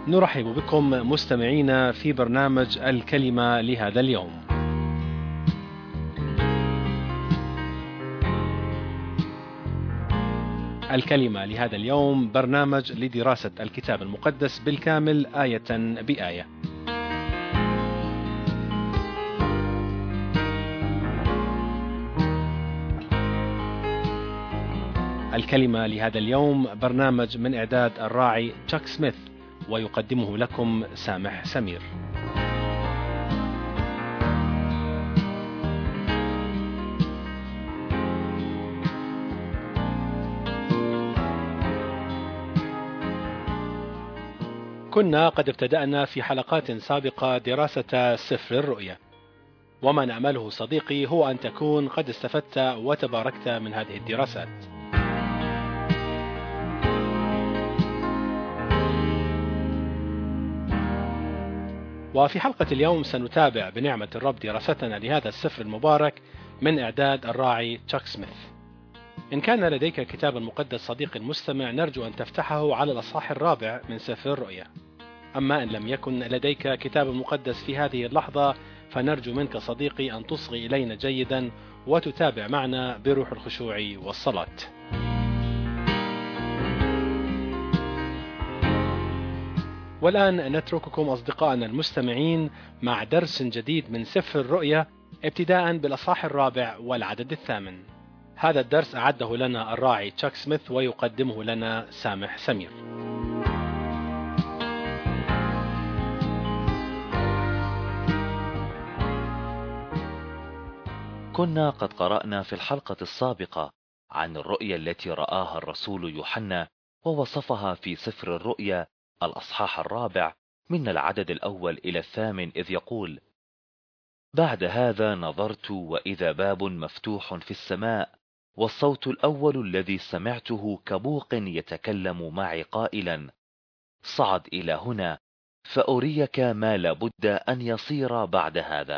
نرحب بكم مستمعينا في برنامج الكلمة لهذا اليوم. الكلمة لهذا اليوم برنامج لدراسة الكتاب المقدس بالكامل آية بآية. الكلمة لهذا اليوم برنامج من إعداد الراعي تشاك سميث، ويقدمه لكم سامح سمير. كنا قد ابتدأنا في حلقات سابقة دراسة سفر الرؤيا، وما نأمله صديقي هو أن تكون قد استفدت وتباركت من هذه الدراسات. وفي حلقة اليوم سنتابع بنعمة الرب دراستنا لهذا السفر المبارك من إعداد الراعي تشاك سميث. إن كان لديك كتاب مقدس صديقي المستمع، نرجو أن تفتحه على الأصحاح 4 من سفر الرؤيا. أما إن لم يكن لديك كتاب مقدس في هذه اللحظة، فنرجو منك صديقي أن تصغي إلينا جيدا وتتابع معنا بروح الخشوع والصلاة. والآن نترككم أصدقائنا المستمعين مع درس جديد من سفر الرؤيا، ابتداء بالأصحاح 4 والعدد 8. هذا الدرس أعده لنا الراعي تشاك سميث، ويقدمه لنا سامح سمير. كنا قد قرأنا في الحلقة السابقة عن الرؤيا التي رآها الرسول يوحنا، ووصفها في سفر الرؤيا الأصحاح 4 من العدد 1 إلى 8، إذ يقول: بعد هذا نظرت وإذا باب مفتوح في السماء، والصوت الأول الذي سمعته كبوق يتكلم معي قائلا: صعد إلى هنا فأريك ما لابد أن يصير بعد هذا.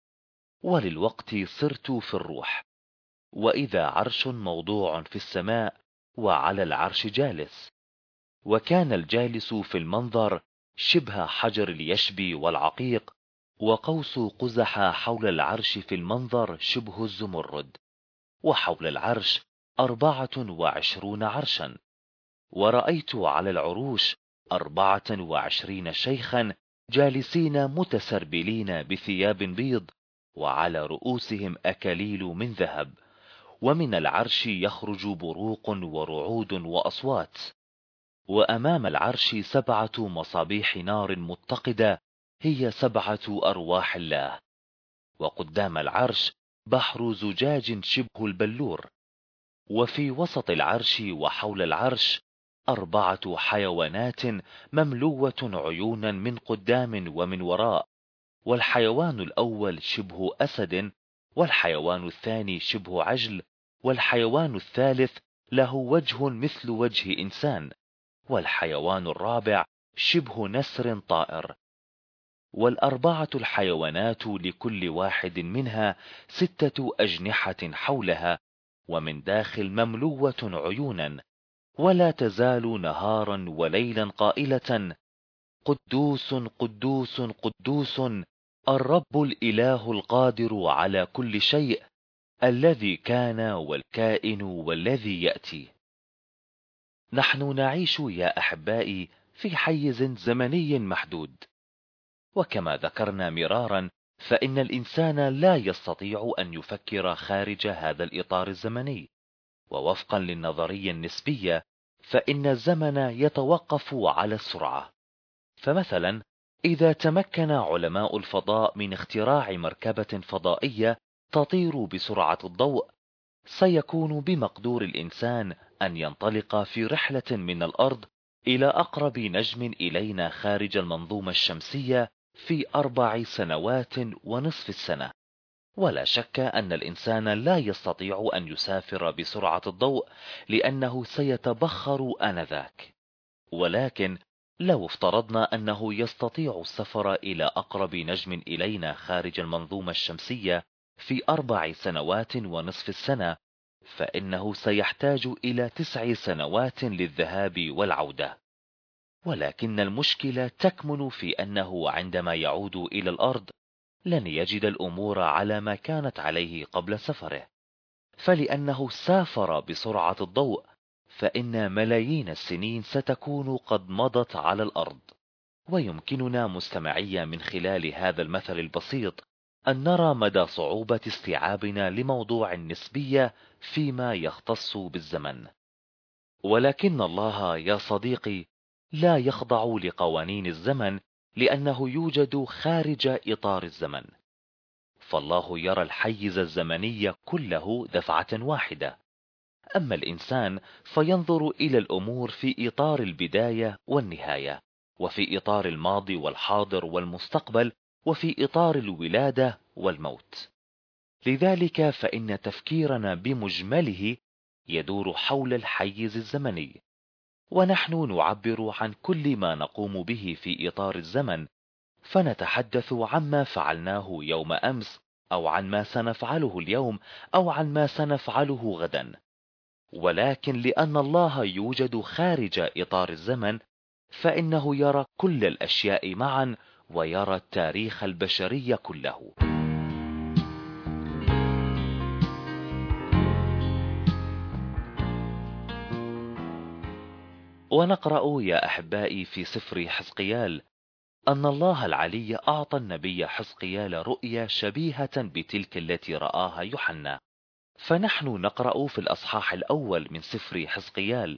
وللوقت صرت في الروح، وإذا عرش موضوع في السماء، وعلى العرش جالس، وكان الجالس في المنظر شبه حجر اليشبي والعقيق، وقوس قزح حول العرش في المنظر شبه الزمرد، وحول العرش 24 عرشا. ورأيت على العروش 24 شيخا جالسين متسربلين بثياب بيض، وعلى رؤوسهم أكاليل من ذهب، ومن العرش يخرج بروق ورعود وأصوات. وأمام العرش 7 مصابيح نار متقدة، هي 7 أرواح الله. وقدام العرش بحر زجاج شبه البلور، وفي وسط العرش وحول العرش 4 حيوانات مملوة عيونا من قدام ومن وراء. والحيوان الأول شبه أسد، والحيوان الثاني شبه عجل، والحيوان الثالث له وجه مثل وجه إنسان، والحيوان الرابع شبه نسر طائر. وال4 الحيوانات لكل واحد منها 6 أجنحة حولها، ومن داخل مملوة عيونا، ولا تزال نهارا وليلا قائلة: قدوس قدوس قدوس الرب الإله القادر على كل شيء، الذي كان والكائن والذي يأتي. نحن نعيش يا أحبائي في حيز زمني محدود، وكما ذكرنا مرارا فإن الإنسان لا يستطيع أن يفكر خارج هذا الإطار الزمني. ووفقا للنظرية النسبية فإن الزمن يتوقف على السرعة. فمثلا إذا تمكن علماء الفضاء من اختراع مركبة فضائية تطير بسرعة الضوء، سيكون بمقدور الإنسان أن ينطلق في رحلة من الأرض إلى أقرب نجم إلينا خارج المنظومة الشمسية في 4 سنوات ونصف السنة. ولا شك أن الإنسان لا يستطيع أن يسافر بسرعة الضوء، لأنه سيتبخر آنذاك. ولكن لو افترضنا أنه يستطيع السفر إلى أقرب نجم إلينا خارج المنظومة الشمسية في 4 سنوات ونصف السنة، فإنه سيحتاج إلى 9 سنوات للذهاب والعودة. ولكن المشكلة تكمن في أنه عندما يعود إلى الأرض لن يجد الأمور على ما كانت عليه قبل سفره، فلأنه سافر بسرعة الضوء فإن ملايين السنين ستكون قد مضت على الأرض. ويمكننا مستمعية من خلال هذا المثل البسيط أن نرى مدى صعوبة استيعابنا لموضوع النسبية فيما يختص بالزمن. ولكن الله يا صديقي لا يخضع لقوانين الزمن، لأنه يوجد خارج إطار الزمن، فالله يرى الحيز الزمني كله دفعة واحدة. أما الإنسان فينظر إلى الأمور في إطار البداية والنهاية، وفي إطار الماضي والحاضر والمستقبل، وفي إطار الولادة والموت. لذلك فإن تفكيرنا بمجمله يدور حول الحيز الزمني، ونحن نعبر عن كل ما نقوم به في إطار الزمن، فنتحدث عما فعلناه يوم أمس، أو عن ما سنفعله اليوم، أو عن ما سنفعله غدا. ولكن لأن الله يوجد خارج إطار الزمن فإنه يرى كل الأشياء معا، ويرى التاريخ البشري كله. ونقرأ يا أحبائي في سفر حزقيال أن الله العلي أعطى النبي حزقيال رؤيا شبيهة بتلك التي رآها يوحنا. فنحن نقرأ في الأصحاح الأول من سفر حزقيال: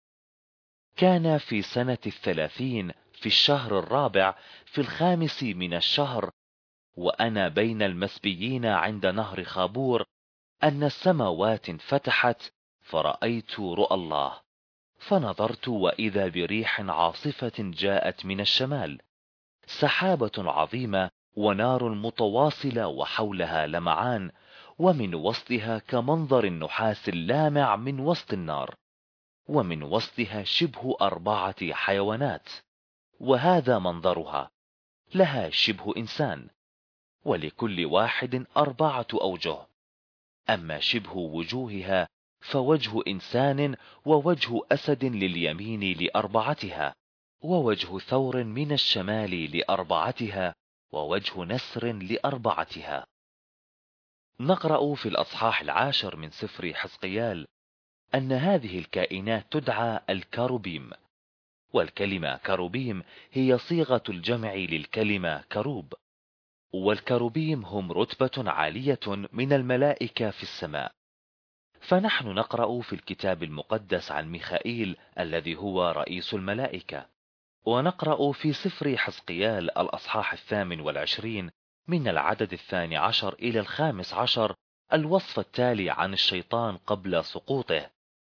كان في سنة 30 في الشهر الرابع في 5 من الشهر، وأنا بين المسبيين عند نهر خابور، أن السماوات انفتحت فرأيت رؤى الله، فنظرت وإذا بريح عاصفة جاءت من الشمال، سحابة عظيمة ونار متواصلة وحولها لمعان، ومن وسطها كمنظر النحاس اللامع من وسط النار، ومن وسطها شبه 4 حيوانات، وهذا منظرها، لها شبه إنسان، ولكل واحد 4 أوجه، أما شبه وجوهها فوجه إنسان، ووجه أسد لليمين ل4، ووجه ثور من الشمال ل4، ووجه نسر ل4. نقرأ في الأصحاح 10 من سفر حزقيال أن هذه الكائنات تدعى الكروبيم، والكلمة كروبيم هي صيغة الجمع للكلمة كروب، والكروبيم هم رتبة عالية من الملائكة في السماء. فنحن نقرأ في الكتاب المقدس عن ميخائيل الذي هو رئيس الملائكة، ونقرأ في سفر حزقيال الأصحاح 28 من العدد 12 إلى 15 الوصف التالي عن الشيطان قبل سقوطه: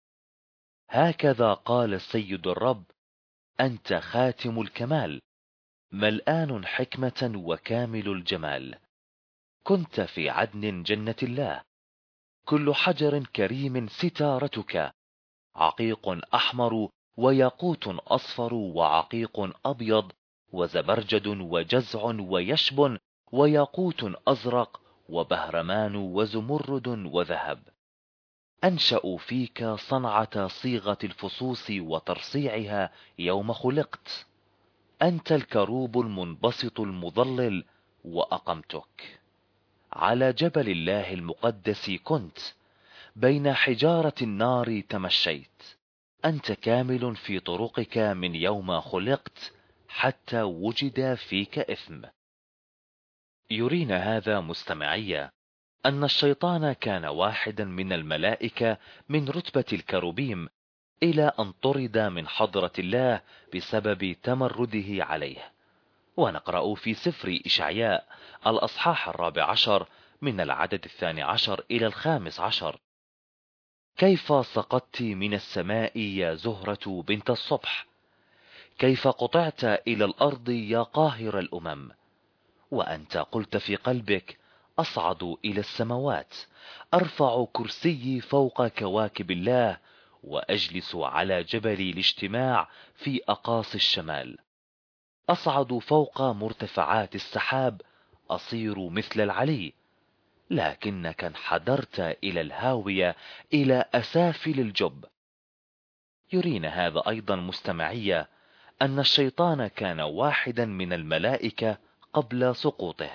هكذا قال السيد الرب: أنت خاتم الكمال، ملآن حكمة وكامل الجمال، كنت في عدن جنة الله، كل حجر كريم ستارتك، عقيق أحمر وياقوت أصفر وعقيق أبيض وزبرجد وجزع ويشب وياقوت أزرق وبهرمان وزمرد وذهب. أنشأوا فيك صنعة صيغة الفصوص وترصيعها يوم خلقت، أنت الكروب المنبسط المظلل، وأقمتك على جبل الله المقدس، كنت بين حجارة النار تمشيت، أنت كامل في طرقك من يوم خلقت حتى وجد فيك إثم. يرينا هذا مستمعية أن الشيطان كان واحدا من الملائكة من رتبة الكروبيم، إلى أن طرد من حضرة الله بسبب تمرده عليه. ونقرأ في سفر إشعياء الأصحاح 14 من العدد 12 إلى 15: كيف سقطت من السماء يا زهرة بنت الصبح، كيف قطعت إلى الأرض يا قاهر الأمم، وأنت قلت في قلبك: أصعد إلى السماوات، أرفع كرسيي فوق كواكب الله، وأجلس على جبل الاجتماع في أقاصي الشمال، أصعد فوق مرتفعات السحاب، أصير مثل العلي، لكنك انحدرت إلى الهاوية، إلى أسافل الجب. يرينا هذا أيضا مستمعية أن الشيطان كان واحدا من الملائكة قبل سقوطه.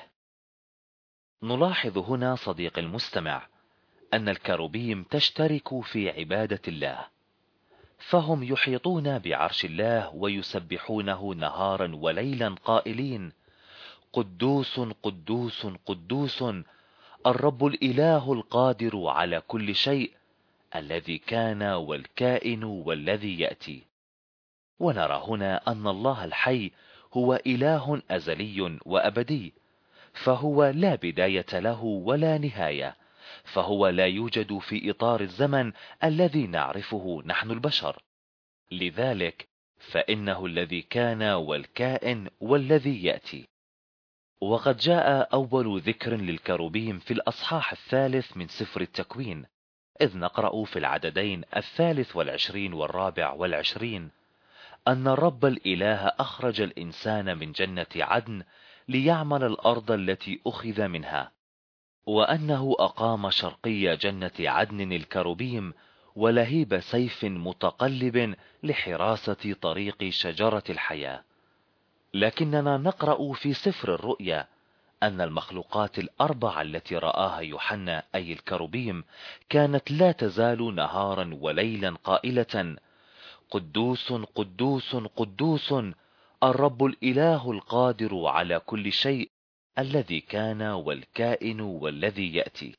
نلاحظ هنا صديق المستمع أن الكروبيم تشترك في عبادة الله، فهم يحيطون بعرش الله ويسبحونه نهارا وليلا قائلين: قدوس قدوس قدوس الرب الإله القادر على كل شيء، الذي كان والكائن والذي يأتي. ونرى هنا أن الله الحي هو إله أزلي وأبدي، فهو لا بداية له ولا نهاية، فهو لا يوجد في إطار الزمن الذي نعرفه نحن البشر. لذلك فإنه الذي كان والكائن والذي يأتي. وقد جاء أول ذكر للكروبيم في الأصحاح 3 من سفر التكوين، إذ نقرأ في العددين 23 و24 أن الرب الإله أخرج الإنسان من جنة عدن ليعمل الأرض التي أخذ منها، وأنه أقام شرقي جنة عدن الكروبيم ولهيب سيف متقلب لحراسة طريق شجرة الحياة. لكننا نقرأ في سفر الرؤيا أن المخلوقات الأربعة التي رآها يوحنا أي الكروبيم كانت لا تزال نهارا وليلا قائلة: قدوس قدوس قدوس الرب الإله القادر على كل شيء، الذي كان والكائن والذي يأتي.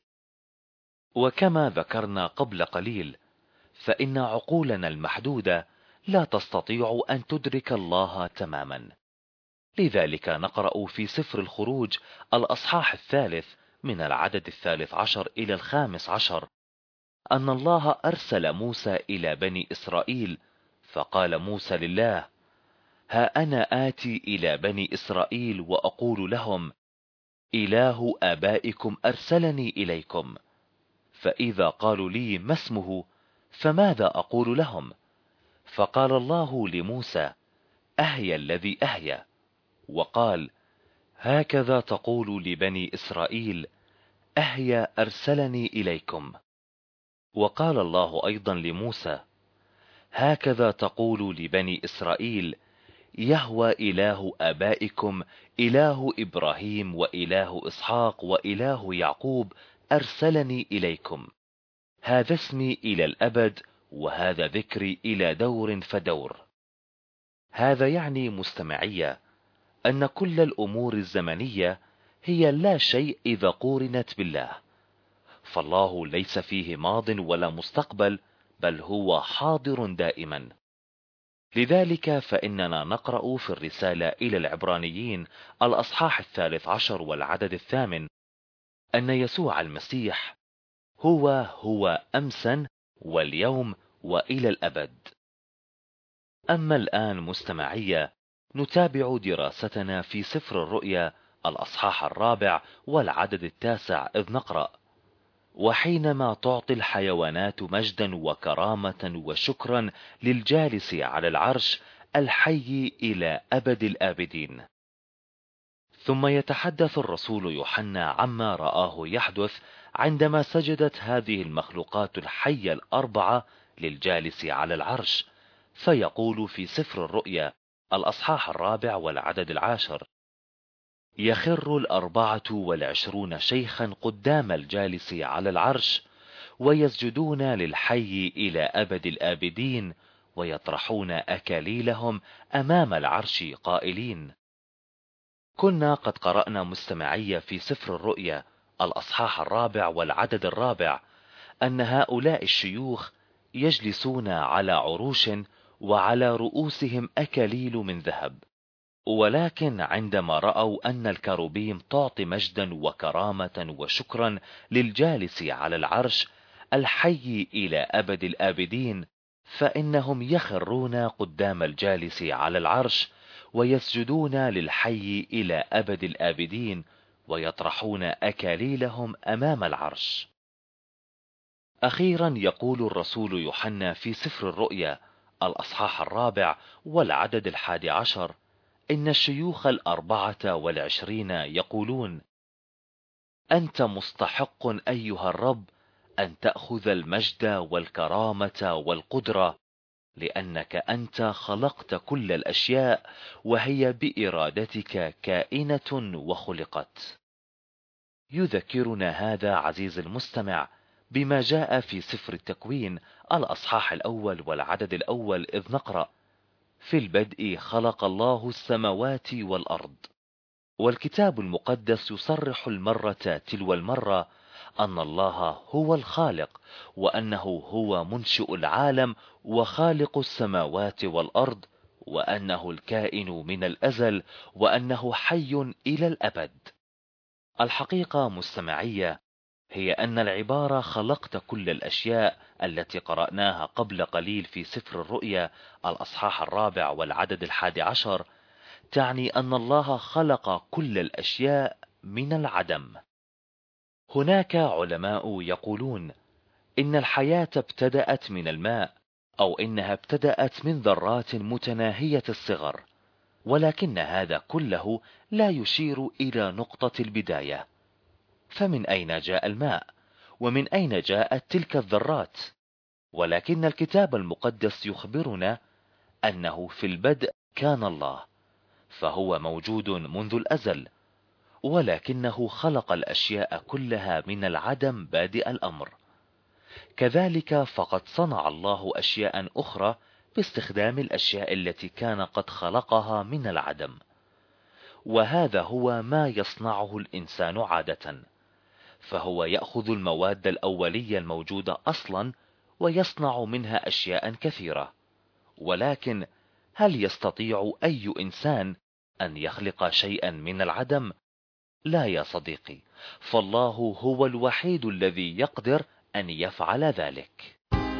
وكما ذكرنا قبل قليل، فإن عقولنا المحدودة لا تستطيع أن تدرك الله تماما. لذلك نقرأ في سفر الخروج الأصحاح 3 من العدد 13 إلى 15 أن الله أرسل موسى إلى بني إسرائيل، فقال موسى لله: ها أنا آتي إلى بني إسرائيل وأقول لهم: إله آبائكم أرسلني إليكم. فإذا قالوا لي: ما اسمه؟ فماذا أقول لهم؟ فقال الله لموسى: أهيا الذي أهيا. وقال: هكذا تقول لبني إسرائيل: أهيا أرسلني إليكم. وقال الله أيضا لموسى: هكذا تقول لبني إسرائيل: يهوى إله آبائكم إله إبراهيم وإله إسحاق وإله يعقوب أرسلني إليكم. هذا اسمي إلى الأبد، وهذا ذكري إلى دور فدور. هذا يعني مستمعية أن كل الأمور الزمنية هي لا شيء إذا قورنت بالله، فالله ليس فيه ماض ولا مستقبل، بل هو حاضر دائما. لذلك فإننا نقرأ في الرسالة إلى العبرانيين الأصحاح 13 والعدد 8 أن يسوع المسيح هو أمسا واليوم وإلى الأبد. أما الآن مستمعية، نتابع دراستنا في سفر الرؤيا الأصحاح 4 والعدد 9، إذ نقرأ: وحينما تعطي الحيوانات مجدا وكرامة وشكرا للجالس على العرش الحي إلى أبد الآبدين. ثم يتحدث الرسول يوحنا عما رآه يحدث عندما سجدت هذه المخلوقات الحية الأربعة للجالس على العرش، فيقول في سفر الرؤيا الأصحاح 4 والعدد 10: يخر 24 شيخا قدام الجالس على العرش ويسجدون للحي إلى أبد الآبدين ويطرحون أكاليلهم أمام العرش قائلين. كنا قد قرأنا مستمعية في سفر الرؤيا الأصحاح 4 والعدد 4 أن هؤلاء الشيوخ يجلسون على عروش وعلى رؤوسهم أكاليل من ذهب. ولكن عندما رأوا أن الكروبيم تعطي مجدا وكرامة وشكرا للجالس على العرش الحي إلى أبد الآبدين، فإنهم يخرون قدام الجالس على العرش ويسجدون للحي إلى أبد الآبدين ويطرحون أكاليلهم أمام العرش. أخيرا يقول الرسول يوحنا في سفر الرؤيا الأصحاح 4 والعدد 11 إن الشيوخ 24 يقولون: أنت مستحق أيها الرب أن تأخذ المجد والكرامة والقدرة، لأنك أنت خلقت كل الأشياء وهي بإرادتك كائنة وخلقت. يذكرنا هذا عزيز المستمع بما جاء في سفر التكوين الأصحاح الأول والعدد الأول، إذ نقرأ: في البدء خلق الله السماوات والأرض. والكتاب المقدس يصرح المرة تلو المرة أن الله هو الخالق، وأنه هو منشئ العالم وخالق السماوات والأرض، وأنه الكائن من الأزل، وأنه حي إلى الأبد. الحقيقة مستمعية هي أن العبارة خلقت كل الأشياء التي قرأناها قبل قليل في سفر الرؤيا الأصحاح 4 والعدد 11 تعني أن الله خلق كل الأشياء من العدم. هناك علماء يقولون إن الحياة ابتدأت من الماء، أو إنها ابتدأت من ذرات متناهية الصغر، ولكن هذا كله لا يشير إلى نقطة البداية. فمن أين جاء الماء؟ ومن أين جاءت تلك الذرات؟ ولكن الكتاب المقدس يخبرنا أنه في البدء كان الله، فهو موجود منذ الأزل، ولكنه خلق الأشياء كلها من العدم بادئ الأمر. كذلك فقد صنع الله أشياء أخرى باستخدام الأشياء التي كان قد خلقها من العدم، وهذا هو ما يصنعه الإنسان عادة، فهو يأخذ المواد الأولية الموجودة أصلا ويصنع منها أشياء كثيرة. ولكن هل يستطيع أي إنسان أن يخلق شيئا من العدم؟ لا يا صديقي، فالله هو الوحيد الذي يقدر أن يفعل ذلك.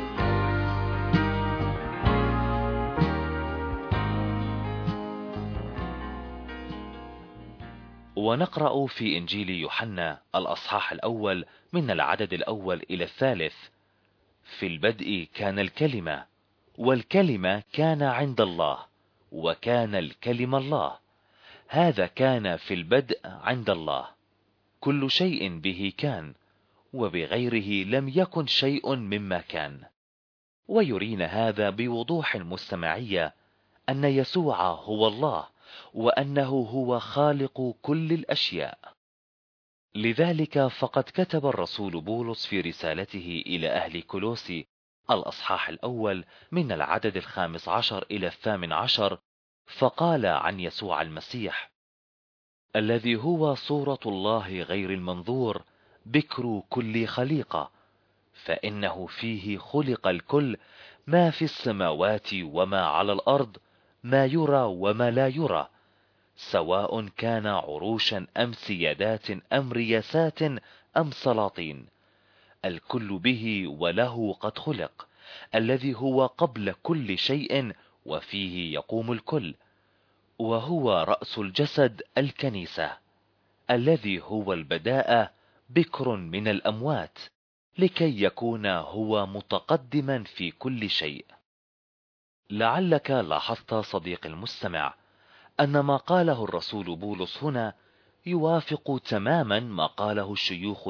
ونقرأ في إنجيل يوحنا الأصحاح الأول من العدد الأول إلى الثالث: في البدء كان الكلمة، والكلمة كان عند الله، وكان الكلمة الله. هذا كان في البدء عند الله. كل شيء به كان، وبغيره لم يكن شيء مما كان. ويرينا هذا بوضوح مستمعية أن يسوع هو الله، وأنه هو خالق كل الأشياء. لذلك فقد كتب الرسول بولس في رسالته إلى أهل كولوسي الأصحاح الأول من العدد 15 إلى 18، فقال عن يسوع المسيح: الذي هو صورة الله غير المنظور، بكر كل خليقة، فإنه فيه خلق الكل، ما في السماوات وما على الأرض، ما يرى وما لا يرى، سواء كان عروشا أم سيادات أم رياسات أم سلاطين، الكل به وله قد خلق، الذي هو قبل كل شيء وفيه يقوم الكل، وهو رأس الجسد الكنيسة، الذي هو البداءة، بكر من الأموات، لكي يكون هو متقدما في كل شيء. لعلك لاحظت صديق المستمع أن ما قاله الرسول بولس هنا يوافق تماما ما قاله الشيوخ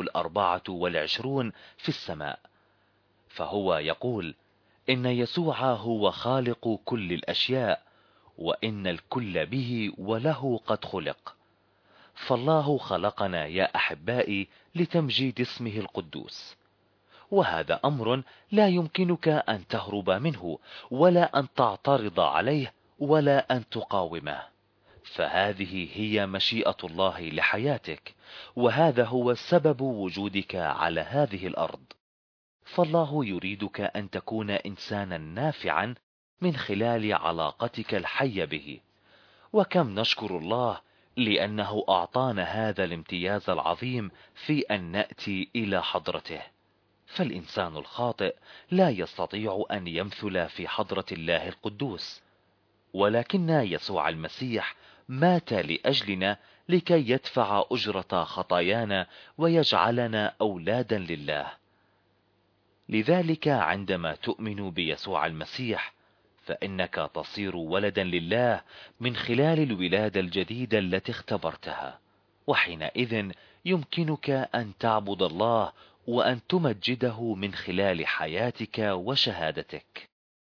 24 في السماء، فهو يقول إن يسوع هو خالق كل الأشياء، وإن الكل به وله قد خلق. فالله خلقنا يا أحبائي لتمجيد اسمه القدوس، وهذا أمر لا يمكنك أن تهرب منه، ولا أن تعترض عليه، ولا أن تقاومه، فهذه هي مشيئة الله لحياتك، وهذا هو سبب وجودك على هذه الأرض. فالله يريدك أن تكون إنسانا نافعا من خلال علاقتك الحية به. وكم نشكر الله لأنه أعطانا هذا الامتياز العظيم في أن نأتي إلى حضرته. فالإنسان الخاطئ لا يستطيع أن يمثل في حضرة الله القدوس، ولكن يسوع المسيح مات لأجلنا لكي يدفع أجرة خطايانا ويجعلنا أولادا لله. لذلك عندما تؤمن بيسوع المسيح فإنك تصير ولدا لله من خلال الولادة الجديدة التي اختبرتها، وحينئذ يمكنك أن تعبد الله وأن تمجده من خلال حياتك وشهادتك.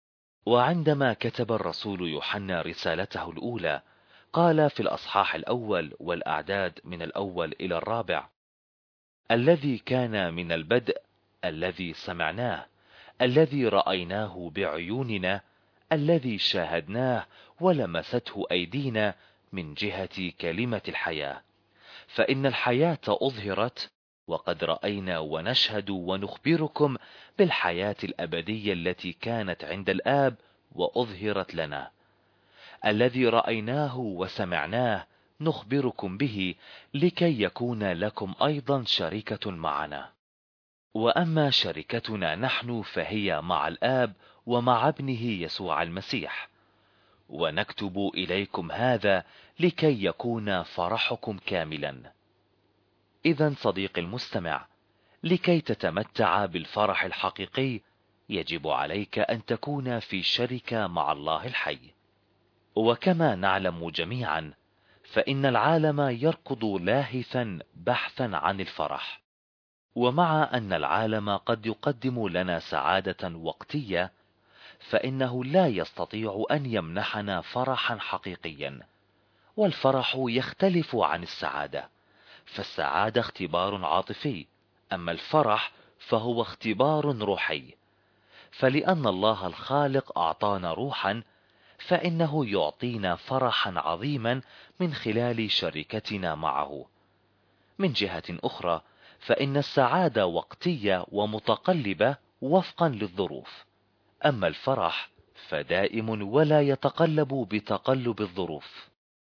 وعندما كتب الرسول يوحنا رسالته الأولى قال في الأصحاح الأول والأعداد من الأول إلى الرابع: الذي كان من البدء، الذي سمعناه، الذي رأيناه بعيوننا، الذي شاهدناه ولمسته أيدينا من جهة كلمة الحياة. فإن الحياة أظهرت، وقد رأينا ونشهد ونخبركم بالحياة الأبدية التي كانت عند الآب وأظهرت لنا. الذي رأيناه وسمعناه نخبركم به، لكي يكون لكم أيضا شركة معنا. وأما شركتنا نحن فهي مع الآب ومع ابنه يسوع المسيح. ونكتب إليكم هذا لكي يكون فرحكم كاملا. إذن صديقي المستمع، لكي تتمتع بالفرح الحقيقي يجب عليك أن تكون في شركة مع الله الحي. وكما نعلم جميعا، فإن العالم يركض لاهثا بحثا عن الفرح. ومع أن العالم قد يقدم لنا سعادة وقتية، فإنه لا يستطيع أن يمنحنا فرحا حقيقيا. والفرح يختلف عن السعادة، فالسعادة اختبار عاطفي، أما الفرح فهو اختبار روحي. فلأن الله الخالق أعطانا روحا، فإنه يعطينا فرحا عظيما من خلال شركتنا معه. من جهة أخرى، فإن السعادة وقتية ومتقلبة وفقا للظروف، أما الفرح فدائم ولا يتقلب بتقلب الظروف.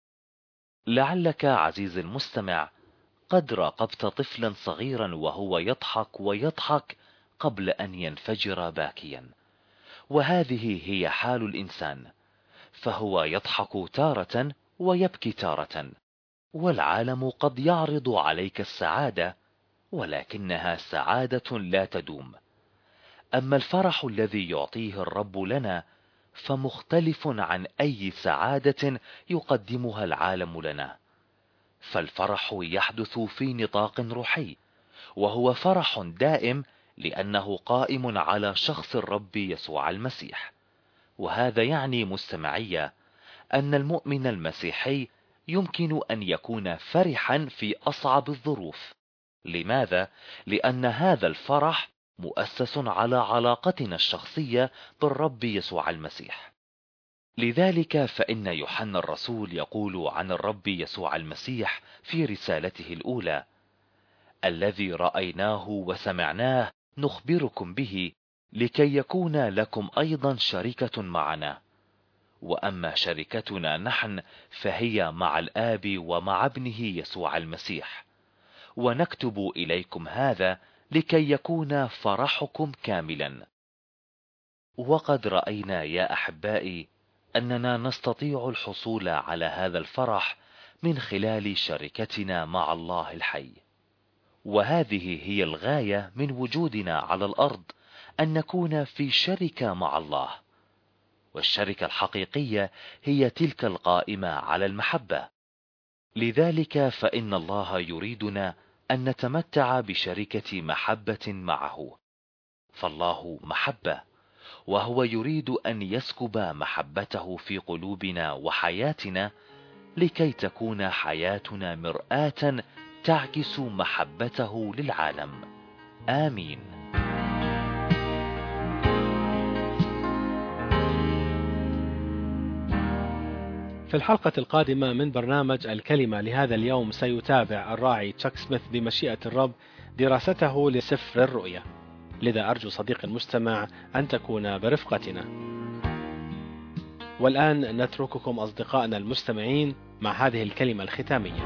لعلك عزيزي المستمع قد راقبت طفلا صغيرا وهو يضحك ويضحك قبل أن ينفجر باكيا، وهذه هي حال الإنسان، فهو يضحك تارة ويبكي تارة. والعالم قد يعرض عليك السعادة، ولكنها سعادة لا تدوم. أما الفرح الذي يعطيه الرب لنا فمختلف عن أي سعادة يقدمها العالم لنا. فالفرح يحدث في نطاق روحي، وهو فرح دائم لأنه قائم على شخص الرب يسوع المسيح. وهذا يعني مستمعية أن المؤمن المسيحي يمكن أن يكون فرحا في أصعب الظروف. لماذا؟ لأن هذا الفرح مؤسس على علاقتنا الشخصية بالرب يسوع المسيح. لذلك فإن يوحنا الرسول يقول عن الرب يسوع المسيح في رسالته الأولى: الذي رأيناه وسمعناه نخبركم به، لكي يكون لكم أيضا شركة معنا. وأما شركتنا نحن فهي مع الآب ومع ابنه يسوع المسيح. ونكتب إليكم هذا لكي يكون فرحكم كاملا. وقد رأينا يا أحبائي أننا نستطيع الحصول على هذا الفرح من خلال شركتنا مع الله الحي. وهذه هي الغاية من وجودنا على الأرض، أن نكون في شركة مع الله. والشركة الحقيقية هي تلك القائمة على المحبة. لذلك فإن الله يريدنا أن نتمتع بشركة محبة معه، فالله محبة، وهو يريد أن يسكب محبته في قلوبنا وحياتنا، لكي تكون حياتنا مرآة تعكس محبته للعالم. آمين. في الحلقة القادمة من برنامج الكلمة لهذا اليوم سيتابع الراعي تشاك سميث بمشيئة الرب دراسته لسفر الرؤيا، لذا أرجو صديقي المستمع أن تكون برفقتنا. والآن نترككم أصدقائنا المستمعين مع هذه الكلمة الختامية.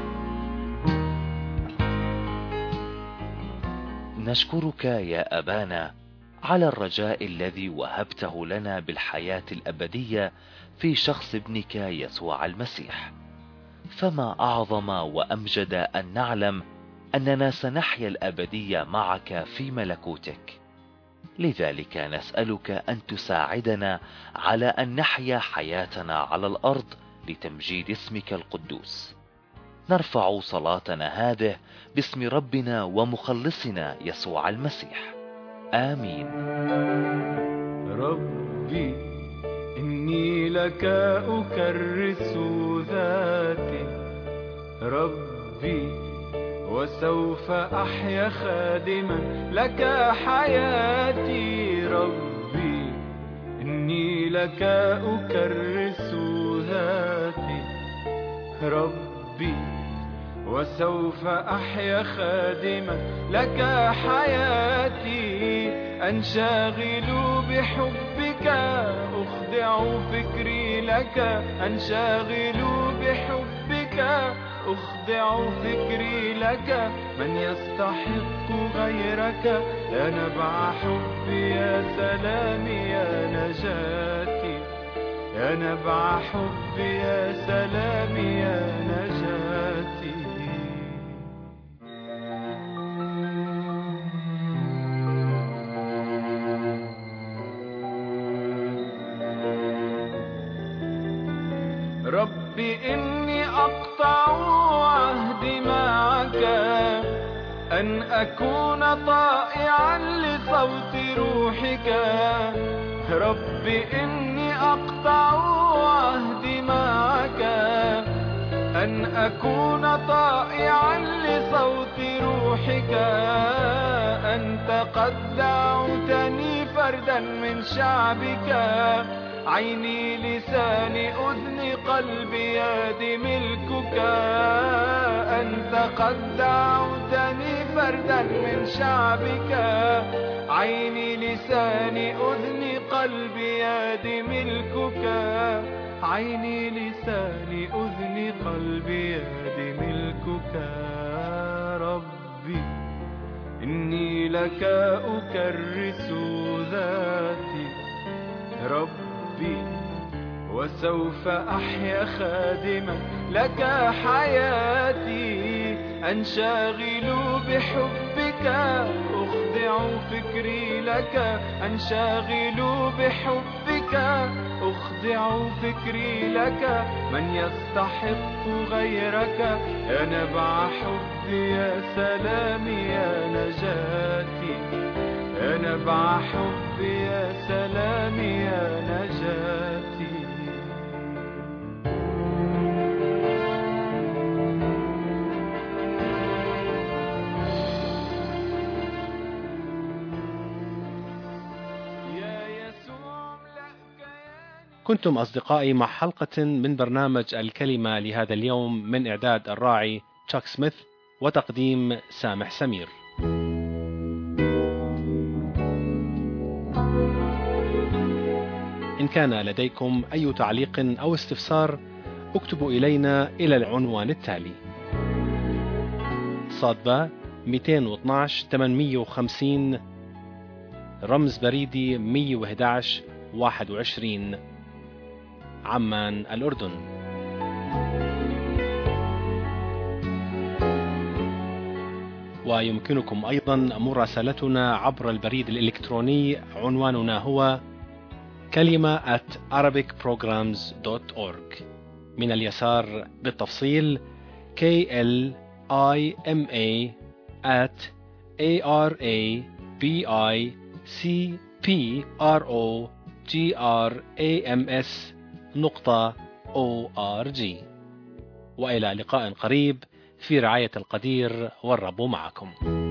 نشكرك يا أبانا على الرجاء الذي وهبته لنا بالحياة الأبدية في شخص ابنك يسوع المسيح. فما أعظم وأمجد أن نعلم أننا سنحيا الأبدية معك في ملكوتك. لذلك نسألك أن تساعدنا على أن نحيا حياتنا على الأرض لتمجيد اسمك القدوس. نرفع صلاتنا هذه باسم ربنا ومخلصنا يسوع المسيح. آمين. ربي إني لك أكرس ذاتي ربي، وسوف أحيا خادما لك حياتي ربي. إني لك أكرس ذاتي ربي، وسوف أحيا خادما لك حياتي. أنشغل بحبك، أخضع فكري لك. أنشغل بحبك، أخضع فكري لك. من يستحق غيرك؟ يا نبع حبي، يا سلامي، يا نجاتي. يا نبع حبي، يا سلامي، يا نجاتي. ربي إني أقطع عهدي معك، أن أكون طائعا لصوت روحك. ربي إني أقطع عهدي معك، أن أكون طائعا لصوت روحك. أنت قد دعوتني فردا من شعبك، عيني لساني أذني قلبي يدي ملكك. أنت قد دعوتني فردا من شعبك، عيني لساني أذني قلبي يدي ملكك. عيني لساني أذني قلبي يدي ملكك. ربي إني لك أكرس ذاتي ربي، وسوف أحيا خادما لك حياتي. أنشغل بحبك، أخضع فكري لك. أنشغل بحبك، أخضع فكري لك. من يستحق غيرك؟ يا نبع حبي، يا سلامي، يا نجاتي. يا نبع حبي، يا سلامي، يا نجاتي. كنتم أصدقائي مع حلقة من برنامج الكلمة لهذا اليوم، من إعداد الراعي تشاك سميث وتقديم سامح سمير. إن كان لديكم أي تعليق أو استفسار، اكتبوا إلينا إلى العنوان التالي: صادبة 212 850 رمز بريدي 111 21 عمان الأردن. ويمكنكم أيضا مراسلتنا عبر البريد الإلكتروني، عنواننا هو kalima@arabicprograms.org. من اليسار بالتفصيل kalima@arabicprograms.org. وإلى لقاء قريب، في رعاية القدير، والرب معكم.